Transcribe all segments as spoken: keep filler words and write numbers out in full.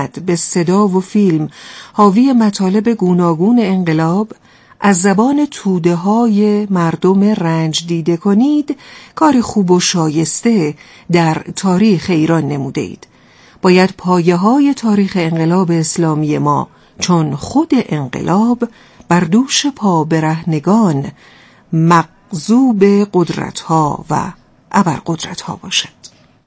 بعد به صدا و فیلم حاوی مطالب گوناگون انقلاب از زبان توده های مردم رنج دیده کنید، کار خوب و شایسته در تاریخ ایران نموده اید. باید پایه های تاریخ انقلاب اسلامی ما چون خود انقلاب بر دوش پا برهنگان مغضوب قدرت ها و ابرقدرت ها باشد.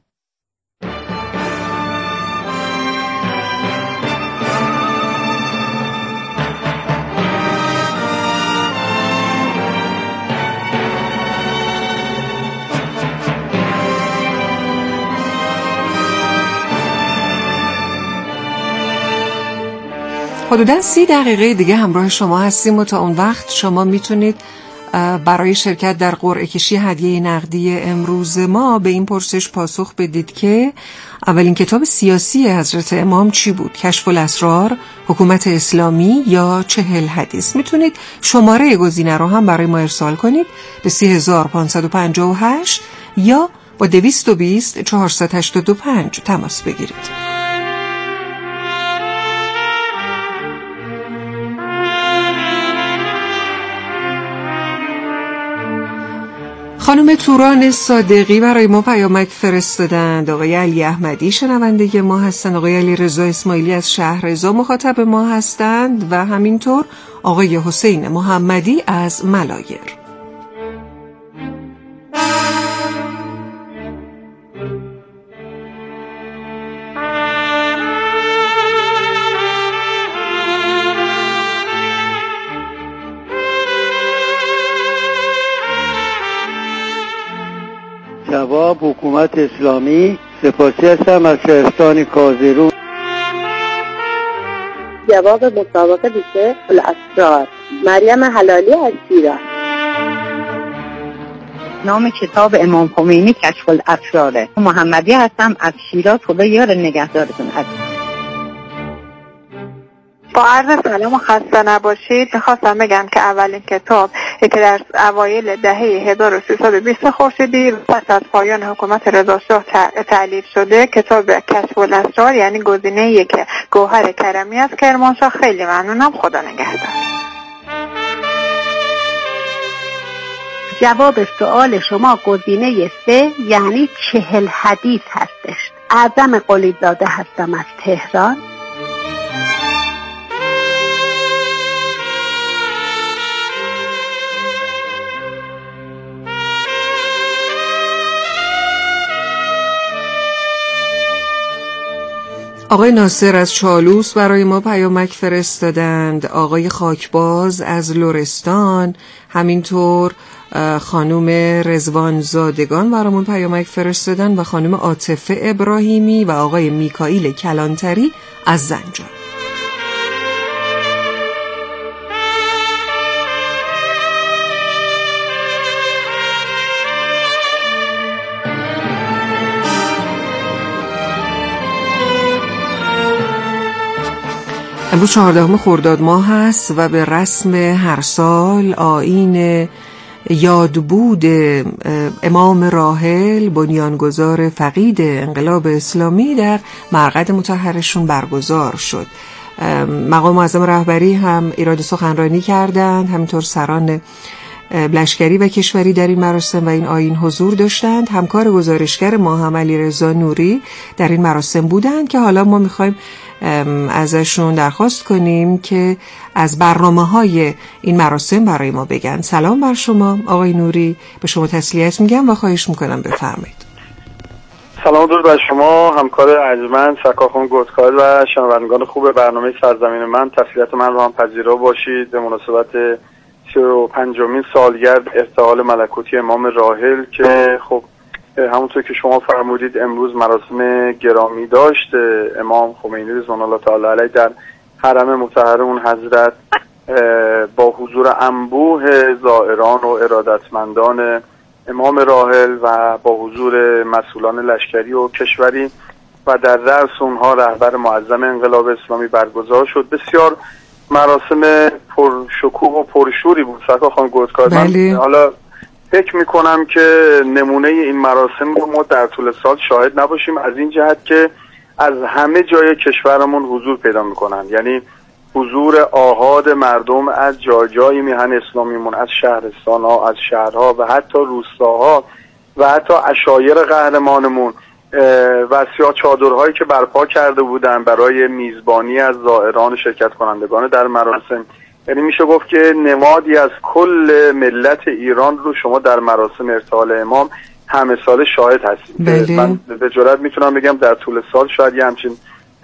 حدوداً سی دقیقه دیگه همراه شما هستیم و تا اون وقت شما میتونید برای شرکت در قرعه کشی هدیه نقدی امروز ما به این پرسش پاسخ بدید که اولین کتاب سیاسی حضرت امام چی بود؟ کشف الاسرار، حکومت اسلامی یا چهل حدیث؟ میتونید شماره گزینه رو هم برای ما ارسال کنید به سی هزار و پانصد و پنجاه و هشت یا با دویست و بیست چهارصد و هشتاد و پنج تماس بگیرید. خانم توران صادقی برای ما پیامک فرستادند. آقای علی احمدی شنونده ما هستند. آقای علی رضا اسماعیلی از شهررضا مخاطب ما هستند و همینطور آقای حسین محمدی از ملایر. جواب حکومت اسلامی. سپاسی هستم از شهرستان کازرون. جواب مسابقه بیشه الاسرار. مریم حلالی از شیراز. نام کتاب امام خمینی کشف الاسراره. محمدی هستم از شیراز. خدا یار نگهدارتون. با عرض سلام و خسته نباشید. میخواستم بگم که اولین کتاب که در اوایل دهه هزار و سیصد و بیست خورشیدی پس از پایان حکومت رضا شاه تألیف شده، کتاب کشف الاسرار، یعنی گزینه یک گوهر کرمی از کرمانشاه. خیلی ممنونم. خدا نگهدار. جواب سوال شما گزینه سه یعنی چهل حدیث هستش. اعظم قلیزاده هستم از تهران. آقای ناصر از چالوس برای ما پیامک فرستادند. آقای خاکباز از لرستان، همینطور خانم رضوان زادگان برامون پیامک فرستادن و خانم عاطفه ابراهیمی و آقای میکائیل کلانتری از زنجان. امروز چهاردهم خرداد ماه هست و به رسم هر سال آیین یادبود امام راحل بنیانگذار فقید انقلاب اسلامی در مرقد مطهرشون برگزار شد. مقام معظم رهبری هم ایراد سخنرانی کردند، همینطور سران لشکری و کشوری در این مراسم و این آیین حضور داشتند. همکار گزارشگر ما هم علیرضا نوری در این مراسم بودند که حالا ما میخوایم ازشون درخواست کنیم که از برنامه‌های این مراسم برای ما بگن. سلام بر شما آقای نوری، به شما تسلیت میگم و خواهش میکنم بفرمایید. سلام درود بر شما همکار ارجمند سرکارخان گودکار و شنوندگان خوب برنامه سرزمین من. تسلیت من رو هم پذیرا باشید به مناسبت سی و پنجمین سالگرد ارتحال ملکوتی امام راحل که خب همونطور که شما فرمودید امروز مراسم گرامی داشت امام خمینی رضوان الله تعالی علیه در حرم مطهر اون حضرت با حضور انبوه زائران و ارادتمندان امام راحل و با حضور مسئولان لشکری و کشوری و در رأس اونها رهبر معظم انقلاب اسلامی برگزار شد. بسیار مراسم پرشکوه و پرشوری بود سرکار خانم گودکار. بله. حالا فکر میکنم که نمونه این مراسم رو ما در طول سال شاهد نباشیم، از این جهت که از همه جای کشورمون حضور پیدا میکنن. یعنی حضور آحاد مردم از جای جای میهن اسلامیمون، از شهرستان‌ها، از شهرها و حتی روستاها و حتی عشایر قهرمانمون و سیاه چادرهایی که برپا کرده بودن برای میزبانی از زائران شرکت کنندگان در مراسم. یعنی میشه گفت که نمادی از کل ملت ایران رو شما در مراسم ارتحال امام همه سال شاهد هستید. بله. من به جرئت میتونم بگم در طول سال شاید یه همچین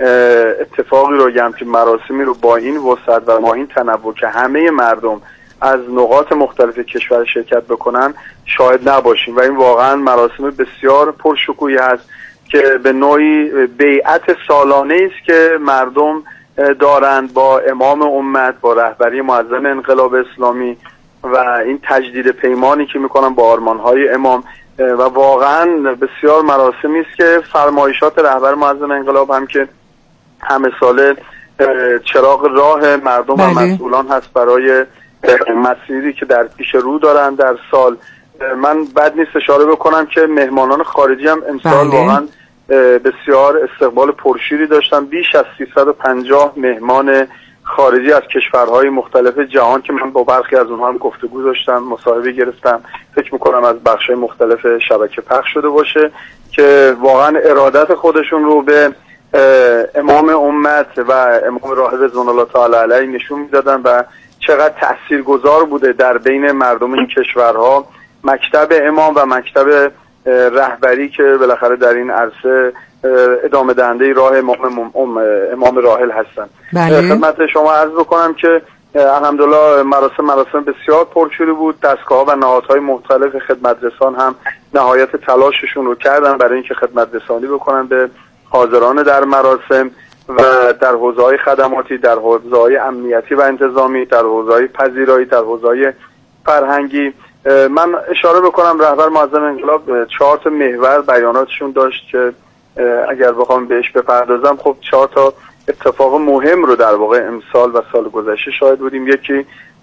اتفاقی رو، یه همچین مراسمی رو با این وسعت و با این تنوع که همه مردم از نقاط مختلف کشور شرکت بکنن شاهد نباشیم و این واقعا مراسم بسیار پرشکوهی هست که به نوعی بیعت سالانه است که مردم دارند با امام امت، با رهبری معظم انقلاب اسلامی و این تجدید پیمانی که میکنن با آرمانهای امام و واقعا بسیار مراسمی است که فرمایشات رهبر معظم انقلاب هم که همه ساله چراغ راه مردم بله. و مسئولان هست برای مسیری که در پیش رو دارن در سال. من بد نیست اشاره بکنم که مهمانان خارجی هم امسال بله. واقعا بسیار استقبال پرشیری داشتن. بیش از سیصد و پنجاه مهمان خارجی از کشورهای مختلف جهان که من با برخی از اونها هم گفتگو داشتم، مصاحبه گرفتم، فکر میکنم از بخش‌های مختلف شبکه پخش شده باشه که واقعا ارادت خودشون رو به امام امت و امام راهب رضوان الله تعالی علیه نشون میدادن و چقدر تاثیرگذار بوده در بین مردم این کشورها مکتب امام و مکتب رهبری که بالاخره در این عرصه ادامه دهنده راه امام, امام راحل هستن. بله. خدمت شما عرض بکنم که الحمدلله مراسم مراسم بسیار پرشوری بود. دستگاه و نهادهای مختلف خدمترسان هم نهایت تلاششون رو کردن برای اینکه خدمت رسانی بکنن به حاضران در مراسم و در حوزه‌های خدماتی، در حوزه‌های امنیتی و انتظامی، در حوزه‌های پذیرایی، در حوزه‌های فرهنگی. من اشاره بکنم رهبر معظم انقلاب چهار تا محور بیاناتشون داشت که اگر بخوام بهش بپردازم خب چهار تا اتفاق مهم رو در واقع امسال و سال گذشته شاهد بودیم. یکی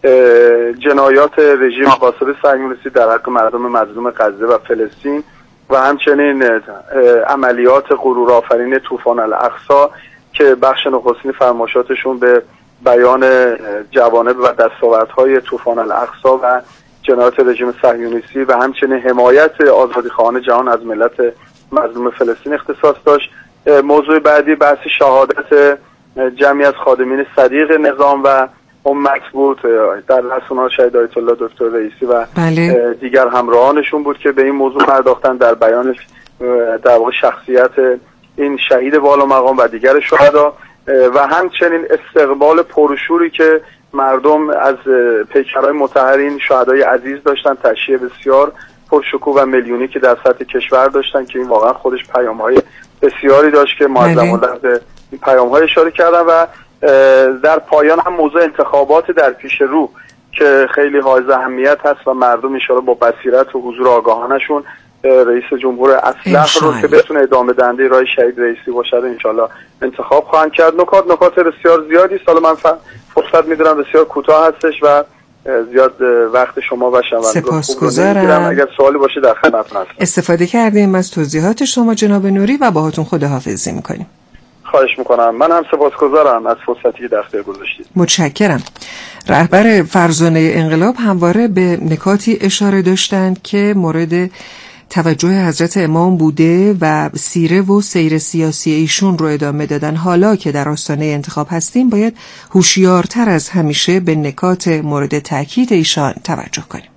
جنایات رژیم غاصب صهیونیستی در حق مردم مظلوم غزه و فلسطین و همچنین عملیات غرورآفرین طوفان الاقصی که بخش نخستین فرمایشاتشون به بیان جوانب و دستاوردهای طوفان الاقصی و جنایات رژیم صهیونیستی و همچنین حمایت آزادیخواهان جهان از ملت مظلوم فلسطین اختصاص داشت. موضوع بعدی بحث شهادت جمعی از خادمین صدیق نظام و امت بود در رسانه‌ها شهید آیت الله دکتر رئیسی و بله. دیگر همراهانشون بود که به این موضوع پرداختن در بیان در واقع شخصیت این شهید والا مقام و دیگر شهدا و همچنین استقبال پرشوری که مردم از پیکرهای مطهرین شهدای عزیز داشتن، تشییع بسیار پرشکوه و میلیونی که در سطح کشور داشتن که این واقعا خودش پیام‌های بسیاری داشت که معظم الدوله به این پیام‌های اشاره کردن و در پایان هم موضوع انتخابات در پیش رو که خیلی حائز اهمیت هست و مردم ان شاءالله با بصیرت و حضور آگاهانشون رئیس جمهور اصلح رو که بتونه ادامه دهنده راه شهید رئیسی باشه ان شاءالله انتخاب خواهند کرد. نکات نکات بسیار زیادی سال من فرصت میدونم بسیار کوتاه هستش و زیاد وقت شما و سپاسگزارم. اگر سوالی باشه در خدمتتون هستم. استفاده کردیم از توضیحات شما جناب نوری و باهاتون خداحافظی میکنیم. خواهش میکنم. من هم سپاسگزارم از فرصتی که در اختیار گذاشتید. متشکرم. رهبر فرزانه انقلاب همواره به نکاتی اشاره داشتند که مورد توجه حضرت امام بوده و سیره و سیر سیاسی ایشون رو ادامه دادن. حالا که در آستانه انتخاب هستیم باید هوشیارتر از همیشه به نکات مورد تاکید ایشان توجه کنیم.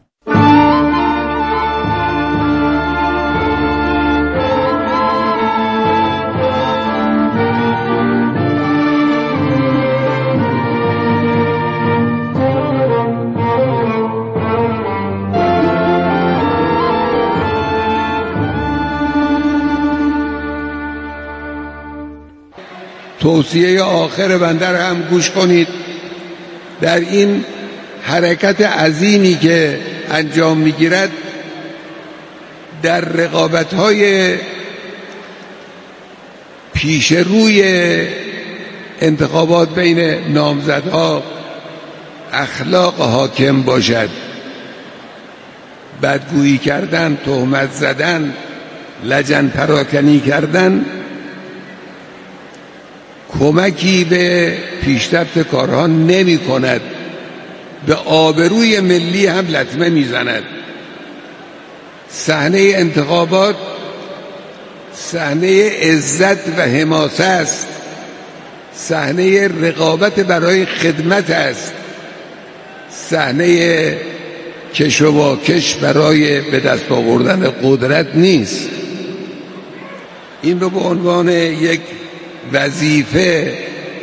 توصیه آخر بنده را هم گوش کنید. در این حرکت عظیمی که انجام میگیرد در رقابت‌های پیش روی انتخابات بین نامزدها اخلاق حاکم باشد. بدگویی کردن، تهمت زدن، لجن پراکنی کردن کمکی به پیشرفت کارها نمی کند، به آبروی ملی هم لطمه می زند. صحنه انتخابات صحنه عزت و حماسه است، صحنه رقابت برای خدمت است، صحنه کش و واکش برای به دست آوردن قدرت نیست. این رو به عنوان یک وظیفه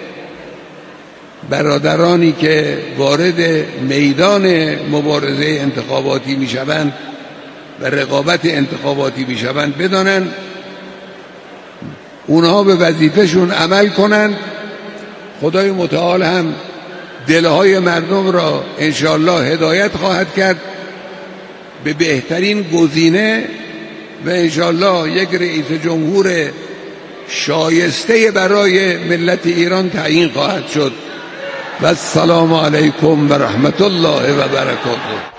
برادرانی که وارد میدان مبارزه انتخاباتی می شوند و رقابت انتخاباتی می شوند بدانند، اونها به وظیفهشون عمل کنند. خدای متعال هم دلهای مردم را انشاءالله هدایت خواهد کرد به بهترین گزینه و انشاءالله یک رئیس جمهور شایسته برای ملت ایران تعیین خواهد شد. و السلام علیکم و رحمت الله و برکاته.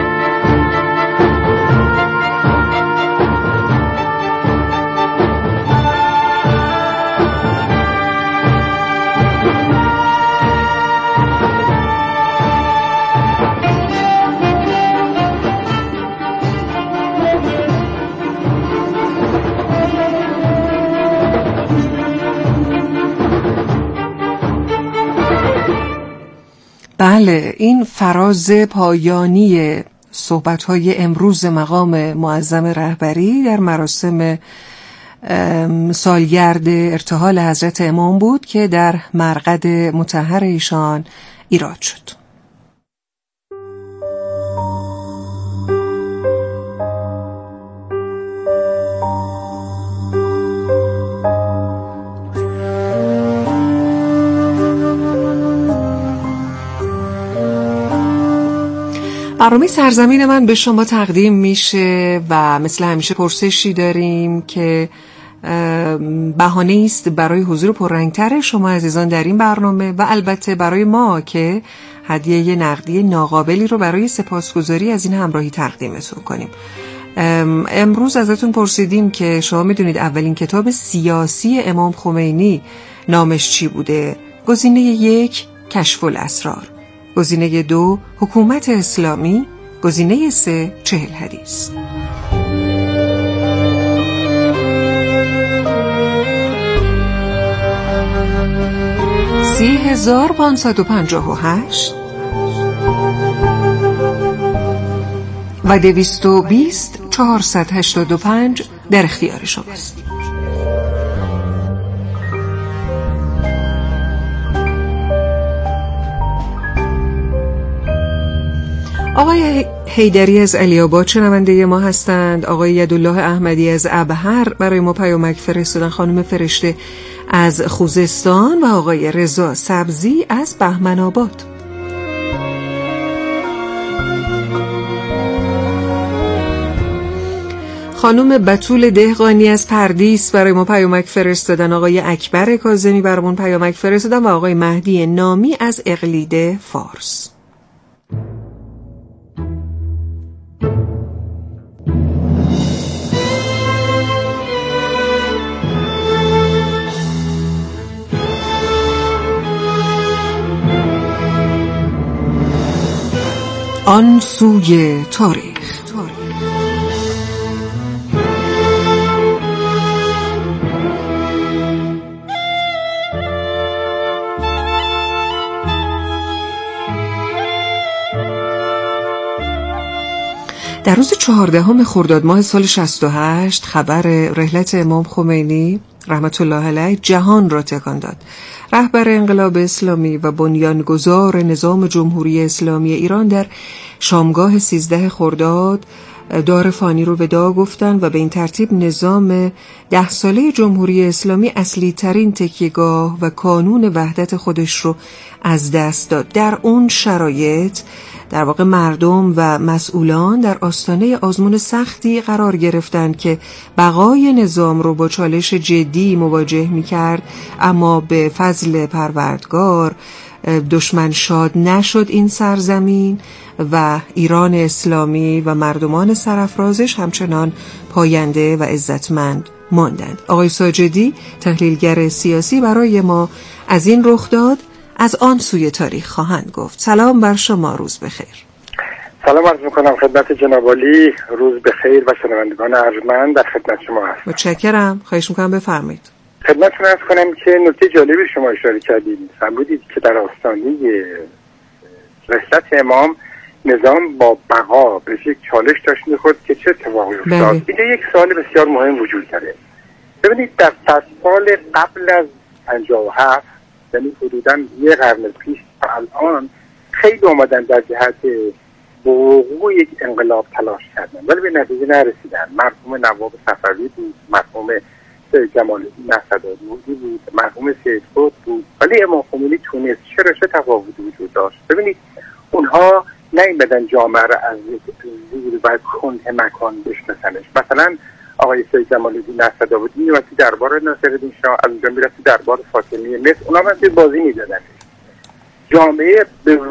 بله، این فراز پایانی صحبت‌های امروز مقام معظم رهبری در مراسم سالگرد ارتحال حضرت امام بود که در مرقد مطهر ایشان ایراد شد. برنامه سرزمین من به شما تقدیم میشه و مثل همیشه پرسشی داریم که بهانه است برای حضور پررنگتر شما عزیزان در این برنامه و البته برای ما که هدیه نقدی ناقابلی رو برای سپاسگزاری از این همراهی تقدیمتون کنیم. امروز ازتون پرسیدیم که شما میدونید اولین کتاب سیاسی امام خمینی نامش چی بوده؟ گزینه یک کشف الاسرار، گزینه دو حکومت اسلامی، گزینه سه چهل حدیث. سی هزار پانصد و پنجاه و هشت و دویست و بیست چهارصد هشتاد و پنج در اختیار شماست. آقای حیدری از علی‌آباد شنونده ما هستند. آقای یدالله احمدی از ابهر برای ما پیامک فرستادن، خانم فرشته از خوزستان و آقای رضا سبزی از بهمن آباد. خانم بتول دهقانی از پردیس برای ما پیامک فرستادن، آقای اکبر کاظمی برامون پیامک فرستادن و آقای مهدی نامی از اقلید فارس. آن سوی تاریخ. در روز چهاردهم خرداد ماه سال شصت و هشت خبر رحلت امام خمینی رحمت الله علیه جهان را تکان داد. رهبر انقلاب اسلامی و بنیانگذار نظام جمهوری اسلامی ایران در شامگاه سیزده خرداد دار فانی رو وداع گفتند و به این ترتیب نظام ده ساله جمهوری اسلامی اصلی ترین تکیهگاه و کانون وحدت خودش رو از دست داد. در اون شرایط در واقع مردم و مسئولان در آستانه آزمون سختی قرار گرفتند که بقای نظام رو با چالش جدی مواجه می‌کرد، اما به فضل پروردگار دشمن شاد نشد این سرزمین و ایران اسلامی و مردمان سرافرازش همچنان پاینده و عزتمند ماندند. آقای ساجدی تحلیلگر سیاسی برای ما از این رخداد از آن سوی تاریخ خواهند گفت. سلام بر شما، روز بخیر. سلام عرض میکنم خدمت جناب عالی، روز بخیر و شنوندگان ارجمند در خدمت شما هستم. متشکرم، خواهش میکنم بفرمایید. خدمتتون عرض کنم که نکته جالبی شما اشاره کردید، فرمودید که در آستانه رحلت امام نظام با بقا به یک چالش داشت میخورد که چه اتفاقی افتاد. اینجا یک سوال بسیار مهم وجود داره. ببینید در صد سال قبل از پنجاه و هفت، یعنی حدوداً یه قرن پیش تا الان، خیلی اومدن در جهت وقوع یک انقلاب تلاش کردن ولی به نتیجه نرسیدن. مرحوم نواب صفوی بود، مرحوم جمال الدین نصرآبادی بود، مرحوم سید قطب بود، ولی امام خمینی تونست. چرا؟ چه تفاوتی وجود داشت؟ ببینید اونها نیومدن جامعه را از زیر و کنه مکان بشناسنش. مثلا آقای سید جمال الدین نصرآبادی میومد تو دربار ناصرالدین شاه، از اونجا میرفت تو دربار فاطمیه مصر، اونا هم بازی میدادن. جامعه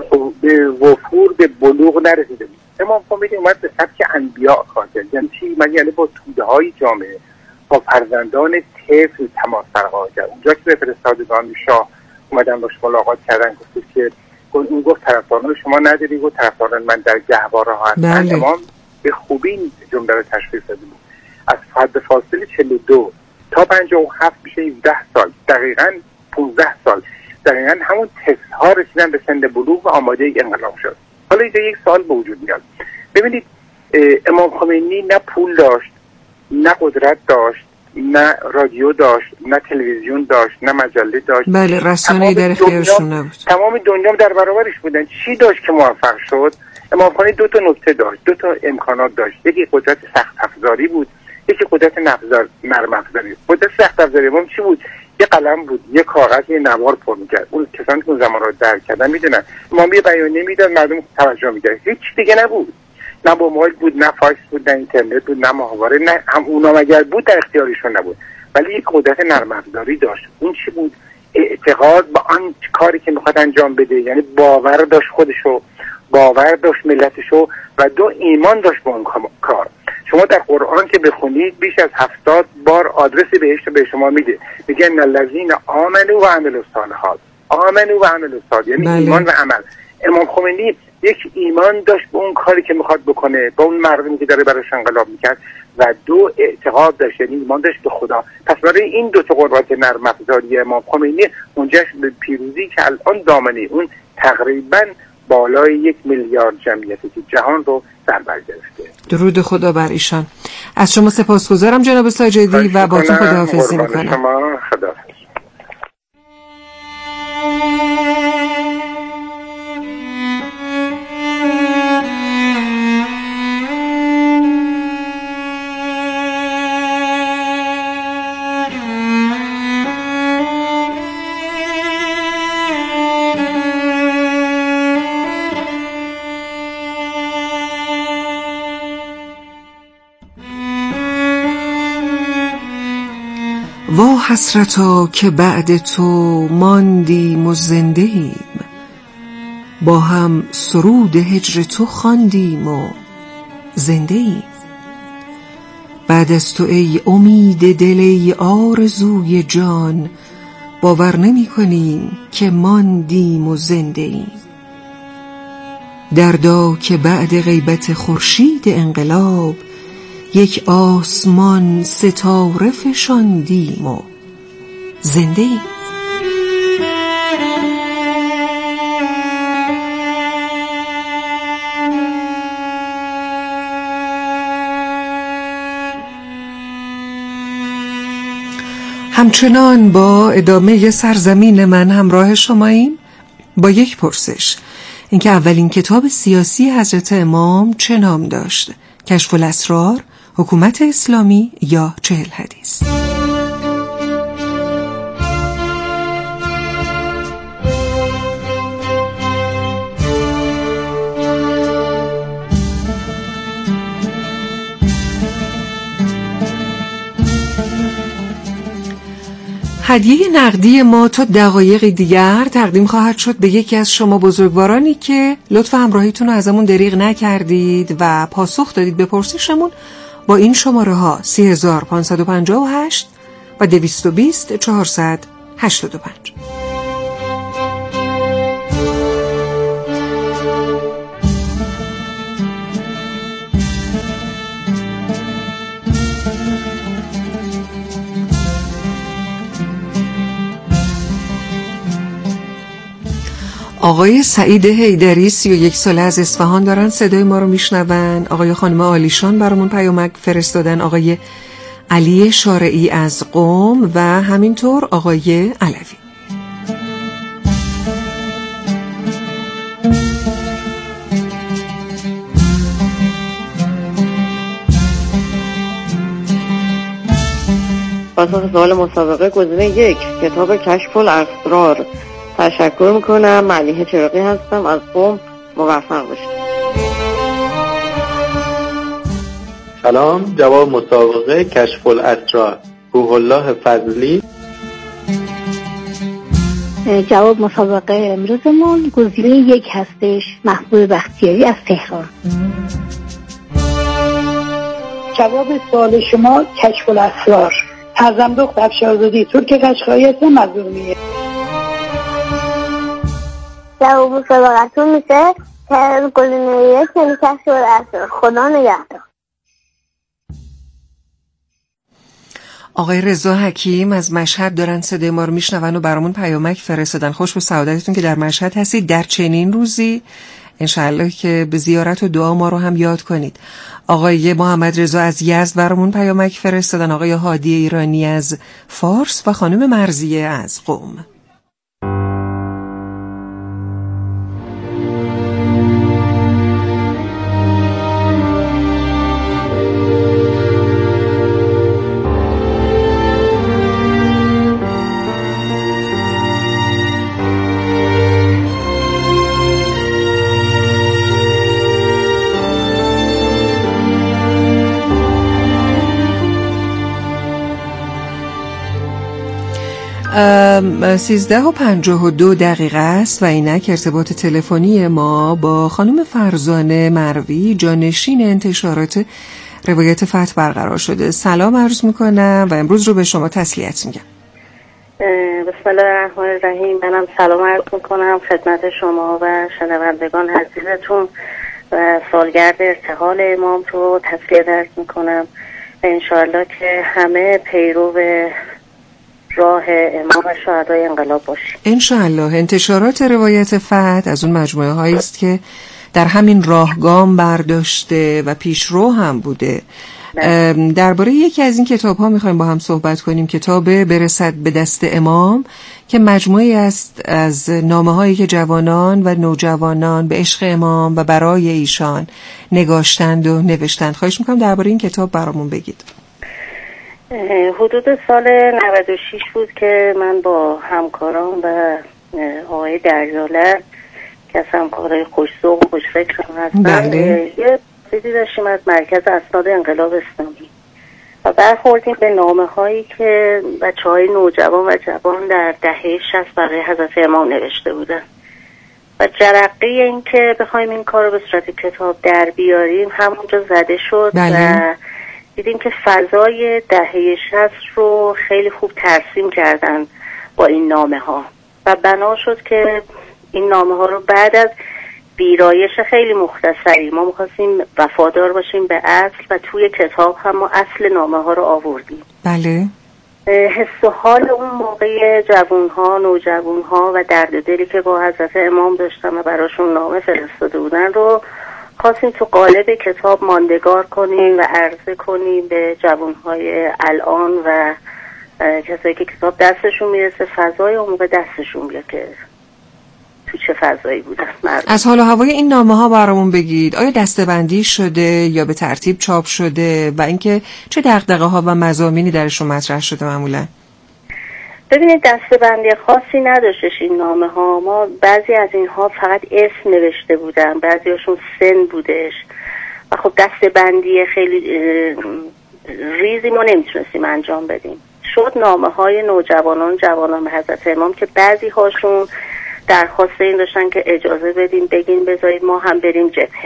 به وفور به بلوغ نرسیده بود. امام خمینی اومد به سبک انبیاء کار کرد. یعنی چی؟ من یعنی با توده های جامعه، با فرزندان طفل تماس برقرار کرد. اونجا که به فرستادگان شاه اومدن باش ملاقات کردن، گفت که اون گفت طرفداران شما نداری، گفت طرفداران من در گهواره ها هستن. امام به خوبی این جمله رو تشخیص داده بود. از حد فاصله چهل و دو تا پنجاه و هفت میشه هفده سال، دقیقاً پانزده سال، دقیقاً همون تست ها رسیدن به سن بلوغ و آماده انقلاب شد. حالا اینجا یک سال به وجود میاد. ببینید امام خمینی نه پول داشت، نه قدرت داشت، نه رادیو داشت، نه تلویزیون داشت، نه مجله داشت. بله، رسانه‌ای در اختیارشون نبود. تمام دنیا در برابرش بودن. چی داشت که موفق شد؟ امام خمینی دو تا نکته داشت، دو تا امکانات داشت. یکی قدرت سخت افزاری بود، یکی قدرت نرم افزاری. قدرت سخت افزاری امام چی بود؟ یه قلم بود، یه کاغذ، یه نوار پر می‌کرد. اون کسانی که اون زمان رو درک کردن میدونن. امام یه بیانیه میداد، مردم توجه می‌کردن. هیچ دیگه نبود. نه موبایل بود، نه فاکس بود، نه اینترنت بود، نه ماهواره، نه هم اونا مگر بود در اختیارشون نبود. ولی یک قدرت نرم افزاری داشت. اون چی بود؟ اعتقاد به آن کاری که میخواد انجام بده، یعنی باور داشت خودشو، باور داشت ملتشو، و دو ایمان داشت به اون کار. شما در قرآن که بخونید بیش از هفتاد بار آدرس بهشت به شما میده، میگه ان الذین آمنوا و عملوا الصالحات. آمنوا و عملوا الصالحات یعنی ایمان و عمل. امام خمینی یک ایمان داشت به اون کاری که میخواد بکنه، با اون مردمی که داره براش انقلاب میکرد، و دو اعتقاد داشت، یعنی ایمان داشت به خدا. پس برای این دو تا قدرت نرم افزاری امام خمینی اونجاش به پیروزی که الان دامنه اون تقریبا بالای یک میلیارد جمعیتی که جهان رو در بر گرفته. درود خدا بر ایشان. از شما سپاسگزارم جناب ساجدی و باهاتون خداحافظی میکنم. شما خداحافظ. وا حسرتا که بعد تو ماندیم و زنده ایم، با هم سرود هجر تو خواندیم و زنده ایم. بعد از تو ای امید دل، ای آرزوی جان، باور نمی کنیم که ماندیم و زنده ایم. دردا که بعد غیبت خورشید انقلاب، یک آسمان ستاره فشاندیم و زنده ایم. همچنان با ادامه سرزمین من همراه شماییم با یک پرسش، اینکه اولین کتاب سیاسی حضرت امام چه نام داشت؟ کشف الاسرار، حکومت اسلامی یا چهل حدیث؟ هدیه نقدی ما تا دقایقی دیگر تقدیم خواهد شد به یکی از شما بزرگوارانی که لطف همراهیتون رو ازمون دریغ نکردید و پاسخ دادید به پرسشمون. با این شماره ها سه هزار و پانصد و پنجاه و هشت و دویست و بیست چهارصد و هشتاد و پنج. آقای سعید حیدری سی و یک ساله از اصفهان دارن صدای ما رو میشنون. آقای خانم آلیشان برامون پیامک فرستادن. آقای علی شارعی از قم و همینطور آقای علوی. پاسخ سوال مسابقه گزینه یک، کتاب کشف الاسرار. تشکر میکنم. ملیحه چراغی هستم از قم. موفق باشید. سلام، جواب مسابقه کشف الاسرار، روح الله فضلی. جواب مسابقه امروزمون گزینه یک هستش، محبوب بختیاری از تهران. جواب سوال شما کشف الاسرار. اعظم دخت افشارزادی ترک قشقایی هستم از ارومیه. جواب مسابقتون میشه که گزینه یک یعنی کشف الاسرار. خدا نگهدار. آقای رضا حکیم از مشهد دارن صدای ما رو میشنون و برامون پیامک فرستادن. خوش به سعادتتون که در مشهد هستید در چنین روزی. انشالله که به زیارت و دعا ما رو هم یاد کنید. آقای محمد رضا از یزد برامون پیامک فرستادن. آقای هادی ایرانی از فارس و خانم مرزیه از قم. سیزده و پنجاه و دو دقیقه است و اینک ارتباط تلفنی ما با خانم فرزانه مروی جانشین انتشارات روایت فتح برقرار شده. سلام عرض میکنم و امروز رو به شما تسلیت میگم. بسم الله الرحمن الرحیم. منم سلام عرض میکنم خدمت شما و شنوندگان عزیزتون و سالگرد ارتحال امام رو تسلیت عرض میکنم و انشاءالله که همه پیرو راه امام شهدای انقلاب باشیم انشاءالله. انتشارات روایت فتح از اون مجموعه هایی است که در همین راهگام برداشته و پیشرو هم بوده. درباره یکی از این کتاب ها میخوایم با هم صحبت کنیم. کتاب برسد به دست امام که مجموعی است از نامه هایی که جوانان و نوجوانان به عشق امام و برای ایشان نگاشتند و نوشتند. خواهش میکنم درباره این کتاب برامون بگید. حدود سال نود و شش بود که من با همکاران و آقای دریالر که از همکارای خوش‌ذوق و خوشفکر هستن بله. یه چیزی داشتیم از مرکز اسناد انقلاب اسلامی و برخوردیم به نامه هایی که بچه های نوجوان و جوان در دهه شصت برای حضرت امام نوشته بودن و جرقه این که بخوایم این کار رو به صورت کتاب در بیاریم همونجا زده شد. بله. و دیدیم که فضای دهه شصت رو خیلی خوب ترسیم کردن با این نامه ها و بنا شد که این نامه ها رو بعد از ویرایش خیلی مختصری ما می‌خواستیم وفادار باشیم به اصل و توی کتاب هم ما اصل نامه ها رو آوردیم. بله. حس و حال اون موقع جوون ها، نوجوان ها و درد دلی که با حضرت امام داشتن و براشون نامه فرستاده بودن رو خواستیم تو قالب کتاب ماندگار کنیم و عرضه کنیم به جوانهای الان و کسایی که کتاب دستشون میرسه فضای اون موقع دستشون بیاد که تو چه فضایی بودن. از حال و هوای این نامه ها برامون بگید. آیا دسته‌بندی شده یا به ترتیب چاپ شده و اینکه چه دغدغه ها و مضامینی درشون مطرح شده معمولا؟ ببینید دسته‌بندی خاصی نداشتش این نامه ها. ما بعضی از اینها فقط اسم نوشته بودن، بعضی هاشون سن بودش و خب دسته‌بندی خیلی ریزی ما نمیتونستیم انجام بدیم. شد نامه های نوجوانان جوانان به حضرت امام که بعضی هاشون درخواست این داشتن که اجازه بدین بگین بذارید ما هم بریم جبهه.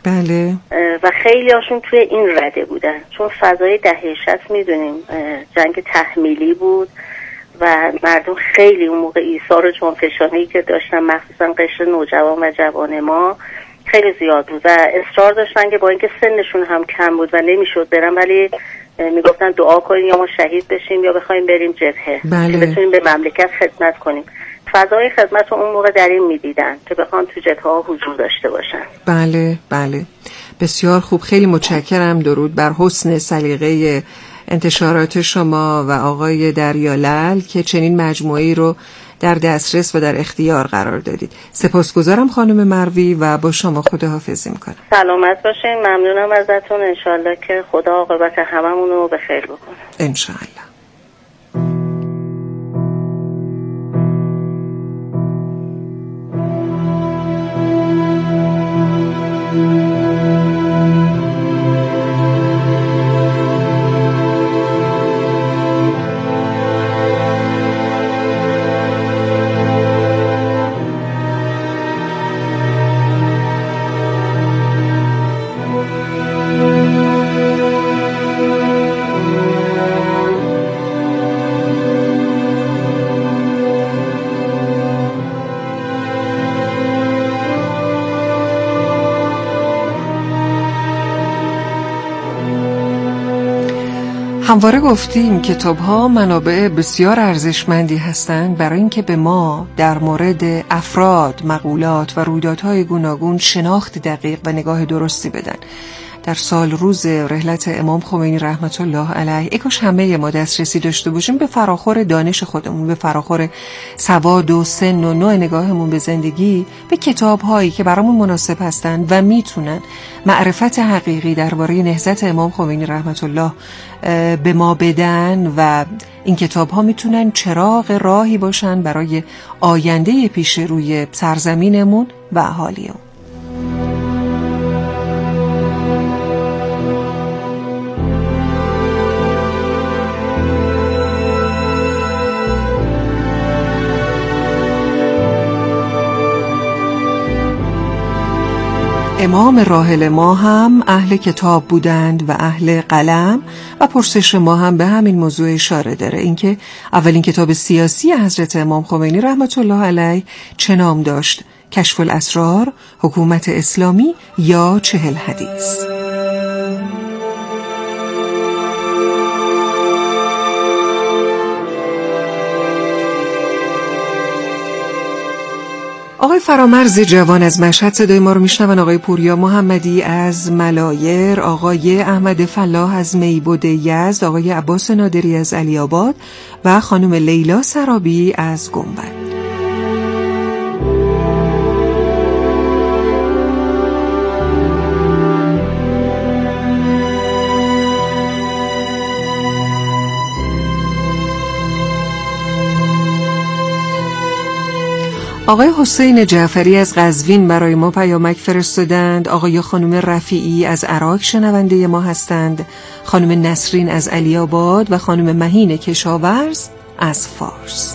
بله. و خیلی هاشون توی این رده بودن، چون فضای دهه شصت میدونیم جنگ تحمیلی بود و مردم خیلی اون موقع ایثار و جانفشانی‌ای که داشتن، مخصوصا قشر نوجوان و جوان ما خیلی زیاد بود و اصرار داشتن که با اینکه سنشون هم کم بود و نمیشد برن، ولی میگفتن دعا کنیم یا ما شهید بشیم یا بخوایم بریم جبهه بله. که بتونیم به مملکت خدمت کنیم. فضای خدمت رو اون موقع در این میدیدن که بخوان تو جبهه ها حضور داشته باشن. بله بله، بسیار خوب، خیلی متشکرم. درود بر حسن سلیقه انتشارات شما و آقای دریالل که چنین مجموعه‌ای رو در دسترس و در اختیار قرار دادید. سپاسگزارم خانم مروی و با شما خداحافظی میکنم. سلامت باشین، ممنونم ازتون. انشالله که خدا عاقبت هممون رو به خیر بکنه. انشالله. همواره گفتیم کتاب‌ها منابع بسیار ارزشمندی هستند برای اینکه به ما در مورد افراد، مقولات و رویدادهای گوناگون شناخت دقیق و نگاه درستی بدن. در سال روز رحلت امام خمینی رحمت الله علیه اگرش همه ما دسترسی داشته باشیم به فراخور دانش خودمون، به فراخور سواد و سن و نوع نگاهمون به زندگی، به کتاب‌هایی که برامون مناسب هستند و میتونن معرفت حقیقی درباره نهضت امام خمینی رحمت الله به ما بدن و این کتاب‌ها میتونن چراغ راهی باشن برای آینده پیش روی سرزمینمون و اهالیمون. امام راحل ما هم اهل کتاب بودند و اهل قلم و پرسش ما هم به همین موضوع اشاره داره، اینکه اولین کتاب سیاسی حضرت امام خمینی رحمت الله علیه چه نام داشت؟ کشف الاسرار، حکومت اسلامی یا چهل حدیث؟ آقای فرامرز جوان از مشهد صدای ما رو میشنون، آقای پوریا محمدی از ملایر، آقای احمد فلاح از میبود یزد، آقای عباس نادری از علی آباد و خانم لیلا سرابی از گنبد. آقای حسین جعفری از قزوین برای ما پیامک فرستادند. آقای خانم رفیعی از عراق شنونده ما هستند. خانم نسرین از علی آباد و خانم مهین کشاورز از فارس.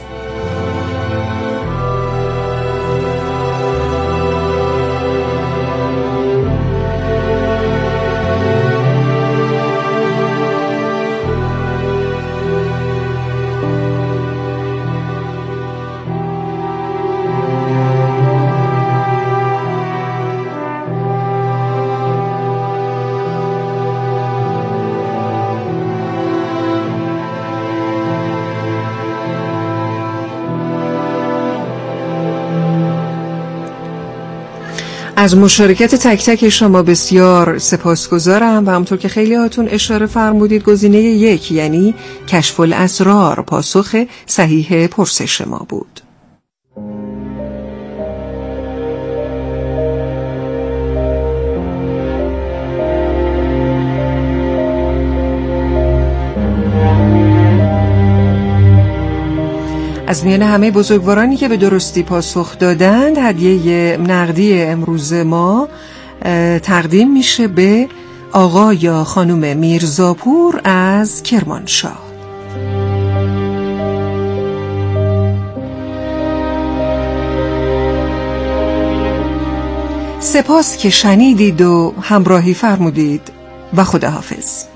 از مشارکت تک تک شما بسیار سپاسگزارم و همونطور که خیلی هاتون اشاره فرمودید گزینه یک یعنی کشف الاسرار پاسخ صحیح پرسش ما بود. از میان همه بزرگوارانی که به درستی پاسخ دادند هدیه نقدی امروز ما تقدیم میشه به آقا یا خانم میرزاپور از کرمانشاه. سپاس که شنیدید و همراهی فرمودید و خداحافظ.